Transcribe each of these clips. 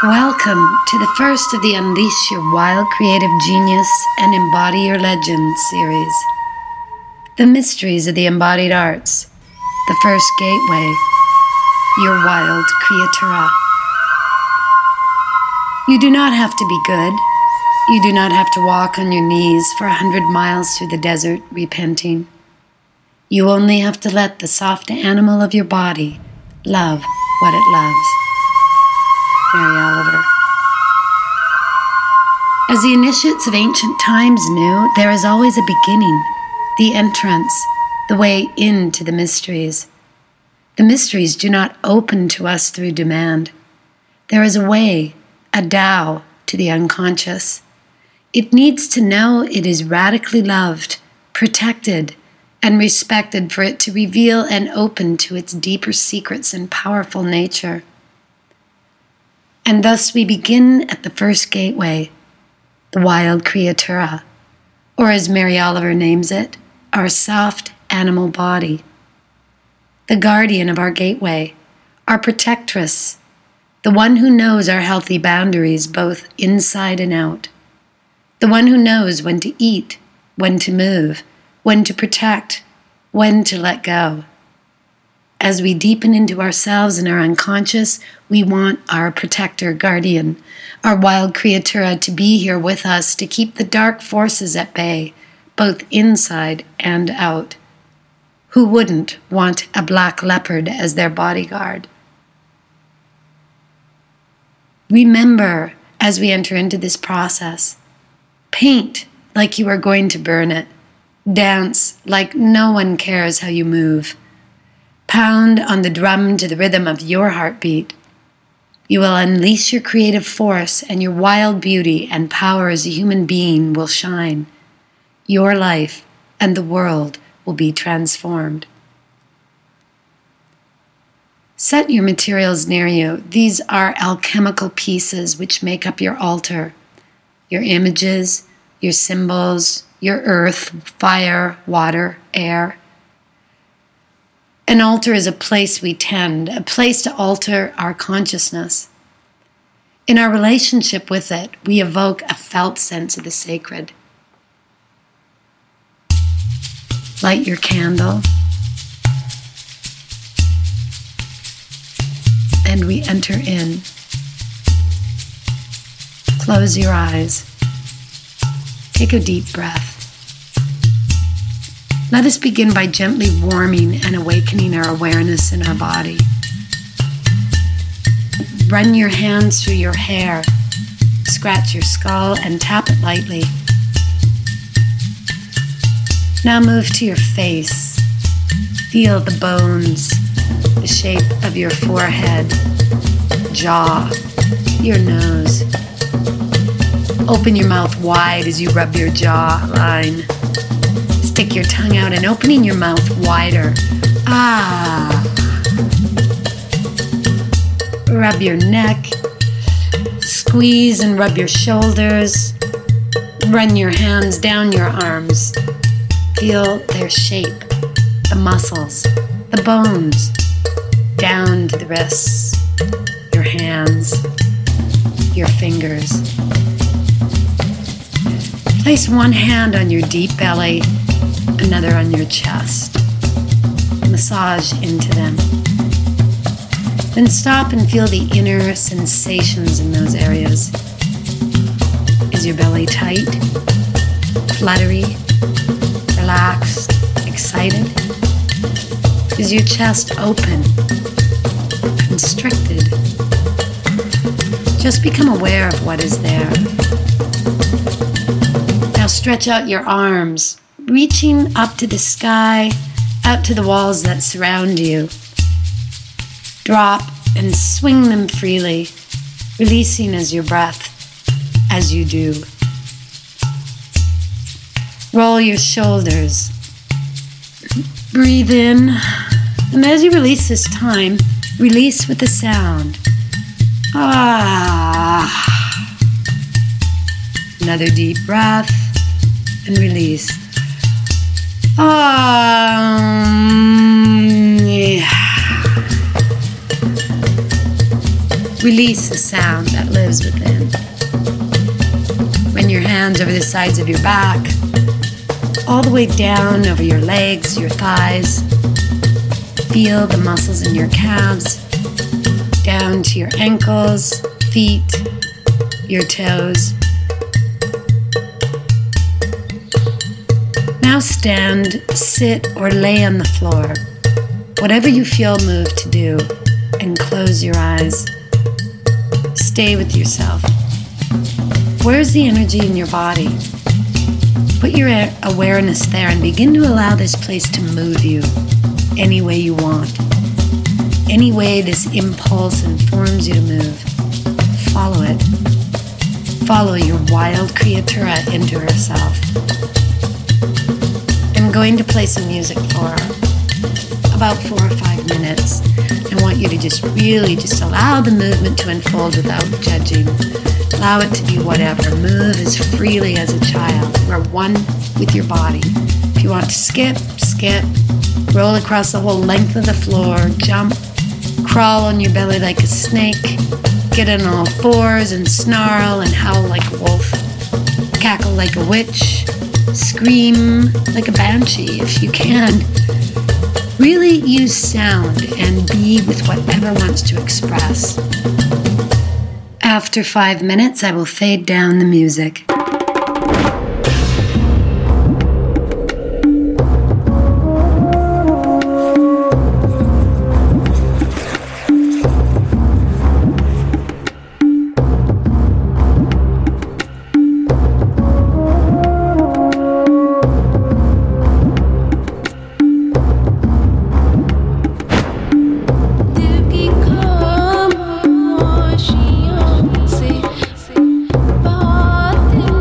Welcome to the first of the Unleash Your Wild Creative Genius and Embody Your Legend series. The Mysteries of the Embodied Arts. The First Gateway. Your Wild Creatura. You do not have to be good. You do not have to walk on your knees for 100 miles through the desert repenting. You only have to let the soft animal of your body love what it loves. Mary Oliver. As the initiates of ancient times knew, there is always a beginning, the entrance, the way into the mysteries. The mysteries do not open to us through demand. There is a way, a Tao, to the unconscious. It needs to know it is radically loved, protected, and respected for it to reveal and open to its deeper secrets and powerful nature. And thus we begin at the first gateway, the wild creatura, or as Mary Oliver names it, our soft animal body. The guardian of our gateway, our protectress, the one who knows our healthy boundaries both inside and out, the one who knows when to eat, when to move, when to protect, when to let go. As we deepen into ourselves and our unconscious, we want our protector, guardian, our wild creatura to be here with us to keep the dark forces at bay, both inside and out. Who wouldn't want a black leopard as their bodyguard? Remember, as we enter into this process, paint like you are going to burn it. Dance like no one cares how you move. Pound on the drum to the rhythm of your heartbeat. You will unleash your creative force, and your wild beauty and power as a human being will shine. Your life and the world will be transformed. Set your materials near you. These are alchemical pieces which make up your altar. Your images, your symbols, your earth, fire, water, air. An altar is a place we tend, a place to alter our consciousness. In our relationship with it, we evoke a felt sense of the sacred. Light your candle, and we enter in. Close your eyes. Take a deep breath. Let us begin by gently warming and awakening our awareness in our body. Run your hands through your hair, scratch your skull, and tap it lightly. Now move to your face. Feel the bones, the shape of your forehead, jaw, your nose. Open your mouth wide as you rub your jawline. Stick your tongue out and opening your mouth wider. Rub your neck. Squeeze and rub your shoulders. Run your hands down your arms. Feel their shape, the muscles, the bones, down to the wrists, your hands, your fingers. Place one hand on your deep belly, another on your chest. Massage into them. Then stop and feel the inner sensations in those areas. Is your belly tight, fluttery, relaxed, excited? Is your chest open, constricted? Just become aware of what is there. Now stretch out your arms, reaching up to the sky, out to the walls that surround you. Drop and swing them freely, releasing as your breath, as you do. Roll your shoulders. Breathe in, and as you release this time, release with a sound. Another deep breath, and release. Yeah. Release release the sound that lives within. Run your hands over the sides of your back, all the way down over your legs, your thighs. Feel the muscles in your calves, down to your ankles, feet, your toes. Now stand, sit, or lay on the floor, whatever you feel moved to do, and close your eyes. Stay with yourself. Where's the energy in your body? Put your awareness there and begin to allow this place to move you any way you want. Any way this impulse informs you to move. Follow it. Follow your wild creatura into herself. I'm going to play some music for about 4 or 5 minutes. I want you to just really allow the movement to unfold without judging. Allow it to be whatever. Move as freely as a child. You are one with your body. If you want to skip, skip. Roll across the whole length of the floor. Jump. Crawl on your belly like a snake. Get on all fours and snarl and howl like a wolf. Cackle like a witch. Scream like a banshee if you can. Really use sound and be with whatever wants to express. After 5 minutes, I will fade down the music. Baat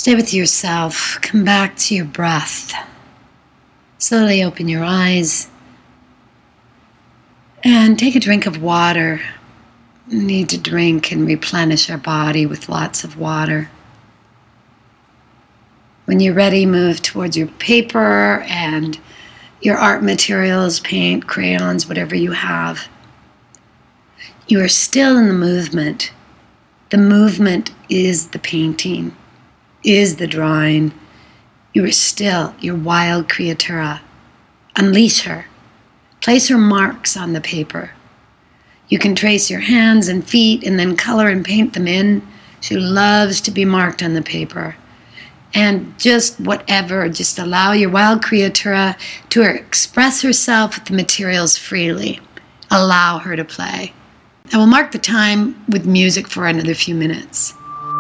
Stay with yourself. Come back to your breath. Slowly open your eyes and take a drink of water. We need to drink and replenish our body with lots of water. When you're ready, move towards your paper and your art materials, paint, crayons, whatever you have. You are still in the movement. The movement is the painting, is the drawing. You are still your wild creatura. Unleash her. Place her marks on the paper. You can trace your hands and feet and then color and paint them in. She loves to be marked on the paper. And just whatever, just allow your wild creatura to express herself with the materials freely. Allow her to play. I will mark the time with music for another few minutes.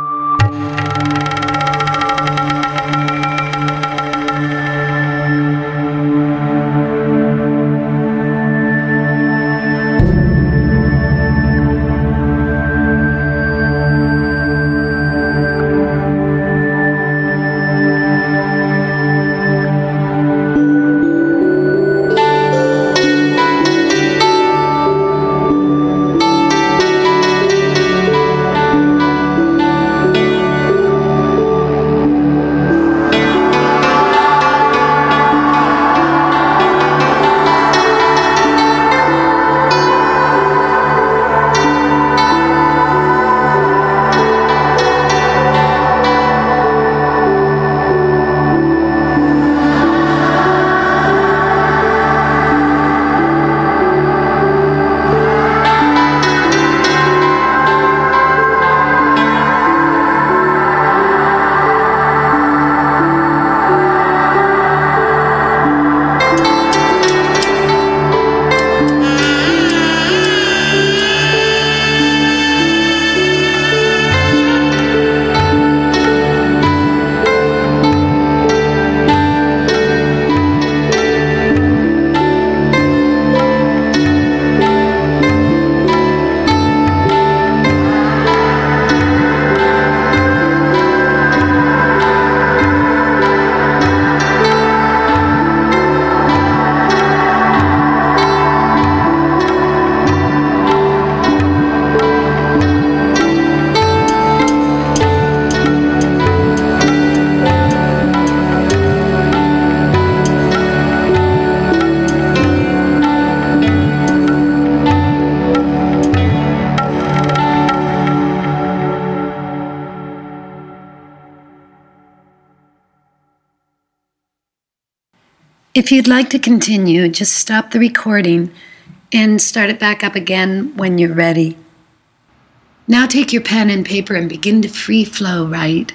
If you'd like to continue, just stop the recording and start it back up again when you're ready. Now take your pen and paper and begin to free flow write.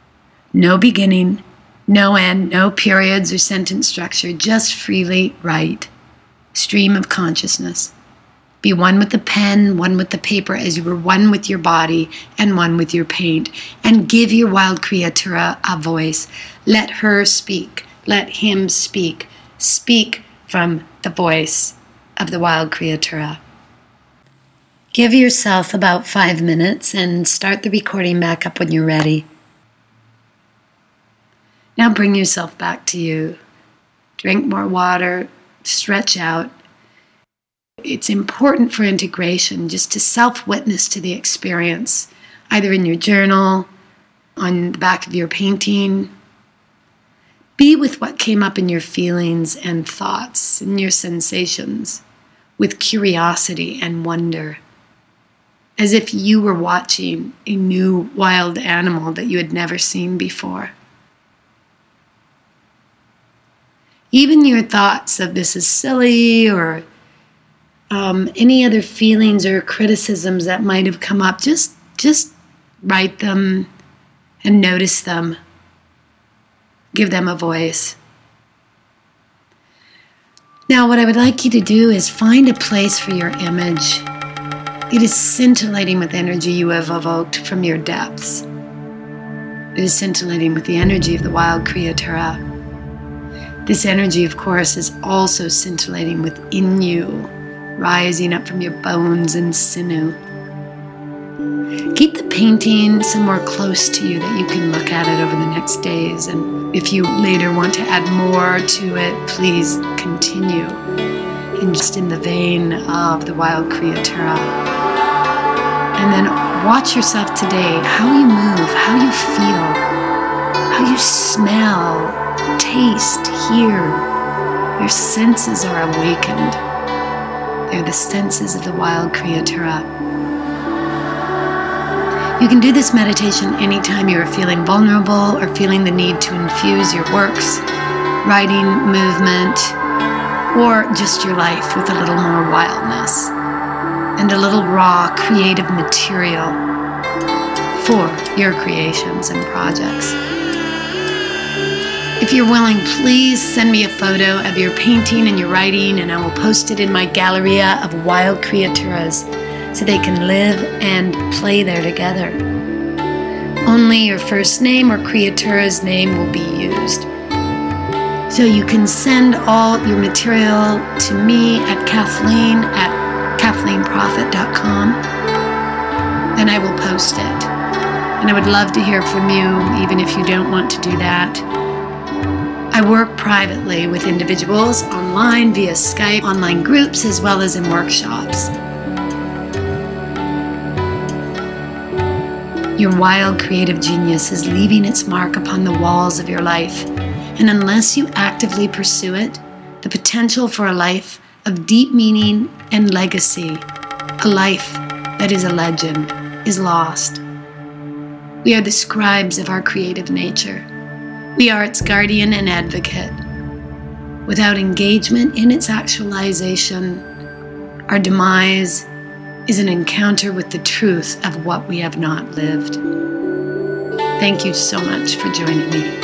No beginning, no end, no periods or sentence structure, just freely write. Stream of consciousness. Be one with the pen, one with the paper as you were one with your body and one with your paint. And give your wild creatura a voice. Let her speak. Let him speak. Speak from the voice of the wild creatura. Give yourself about 5 minutes and start the recording back up when you're ready. Now bring yourself back to you. Drink more water, stretch out. It's important for integration just to self-witness to the experience, either in your journal, on the back of your painting. Be with what came up in your feelings and thoughts and your sensations with curiosity and wonder, as if you were watching a new wild animal that you had never seen before. Even your thoughts of this is silly or any other feelings or criticisms that might have come up, just write them and notice them. Give them a voice. Now, what I would like you to do is find a place for your image. It is scintillating with energy you have evoked from your depths. It is scintillating with the energy of the wild creatura. This energy, of course, is also scintillating within you, rising up from your bones and sinew. Keep the painting somewhere close to you that you can look at it over the next days. And if you later want to add more to it, please continue in the vein of the wild Kriyatura. And then watch yourself today, how you move, how you feel, how you smell, taste, hear. Your senses are awakened. They're the senses of the wild Kriyatura. You can do this meditation anytime you are feeling vulnerable or feeling the need to infuse your works, writing, movement, or just your life with a little more wildness and a little raw creative material for your creations and projects. If you're willing, please send me a photo of your painting and your writing, and I will post it in my Galleria of wild Kriyaturas so they can live and play there together. Only your first name or Kriyatura's name will be used. So you can send all your material to me at kathleenprofit.com, and I will post it. And I would love to hear from you, even if you don't want to do that. I work privately with individuals online via Skype, online groups, as well as in workshops. Your wild creative genius is leaving its mark upon the walls of your life. And unless you actively pursue it, the potential for a life of deep meaning and legacy, a life that is a legend, is lost. We are the scribes of our creative nature. We are its guardian and advocate. Without engagement in its actualization, our demise is an encounter with the truth of what we have not lived. Thank you so much for joining me.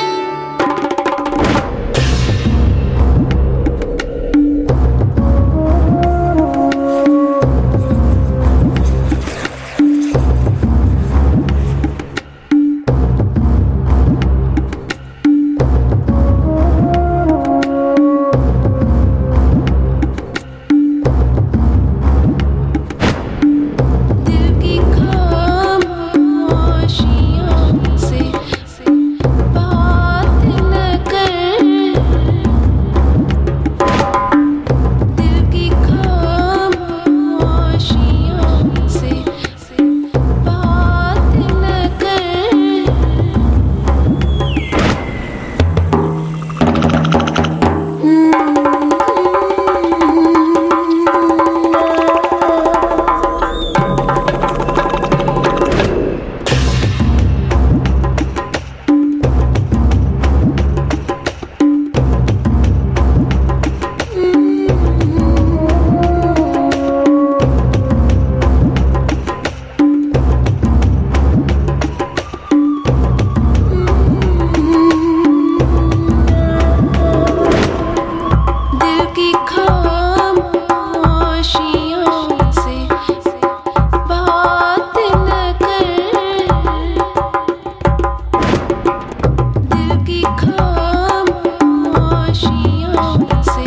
खामोशियों से